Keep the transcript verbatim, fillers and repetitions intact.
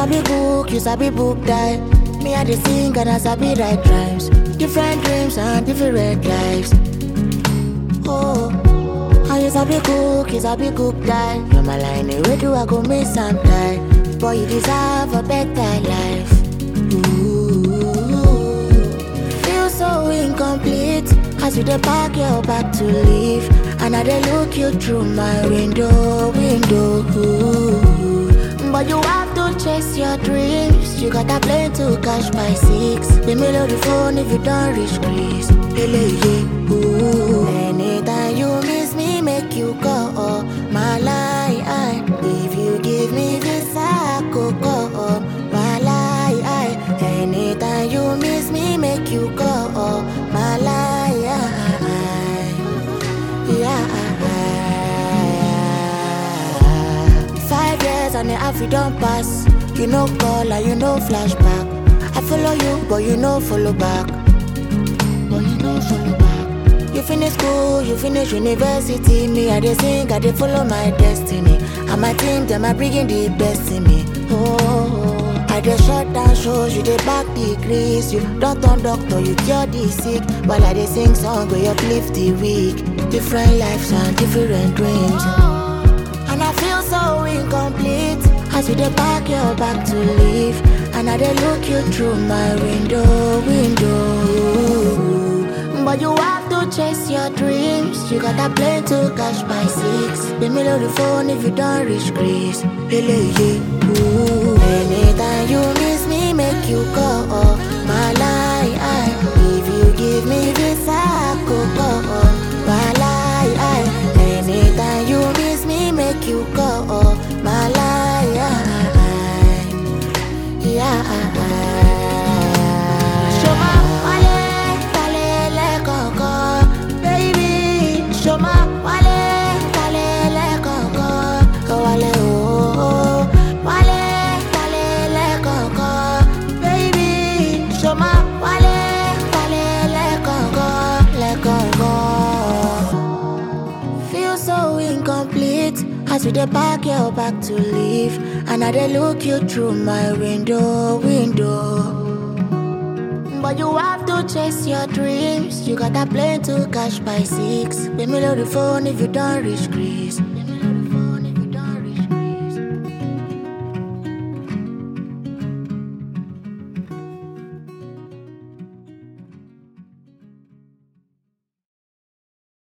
sabi book, you sabi book die. Me I dey sing and I sabi write rhymes. Different dreams and different lives. Oh, and you sabi cook, you sabi cook die. You're my line, where do I go miss and die? Boy, you deserve a better life. Ooh, feel so incomplete as you dey pack your bag to leave, and I dey look you through my window, window. Ooh, but you have to chase your dreams. You got a plane to catch by six. Let me load the phone if you don't reach Greece. Hele, yeah. Ooh, anytime you miss me, make you go. Oh, my lie, if you give me this, I could go. Oh, my lie, anytime you miss me, make you go. Oh, my lie, yeah. Five years and the half you don't pass. You know call and you know flashback. I follow you, but you know follow back. But you know follow back. You finish school, you finish university. Me, I dey sing, I dey follow my destiny. And my team, them are bringing the best in me. Oh, I dey shut down shows, you dey back degrees. You don't turn doctor, you cure the sick. While I dey sing song, where you uplift the weak. Different lives and different dreams. And I feel so incomplete as you dey pack your bag to leave, and I dey look you through my window, window. But you have to chase your dreams. You got a plane to catch by six. Let me load the phone if you don't reach Greece. Hele, yeah. Ooh, anytime you miss me, make you go. Oh, my lie, if you give me this, I could go. Oh, my lie, anytime you miss me, make you go. Oh, my lie, yeah. Shoma, wale, wale, le koko, baby. Shoma, wale, wale, le koko, wale, oh, wale, wale, le koko, baby. Shoma, wale, wale, le koko, le koko. Feel so incomplete as you dey pack your bag to leave, and I dey look you through my window, window. But you have to chase your dreams. You got a plane to catch by six. Let me load the phone if you don't reach Greece.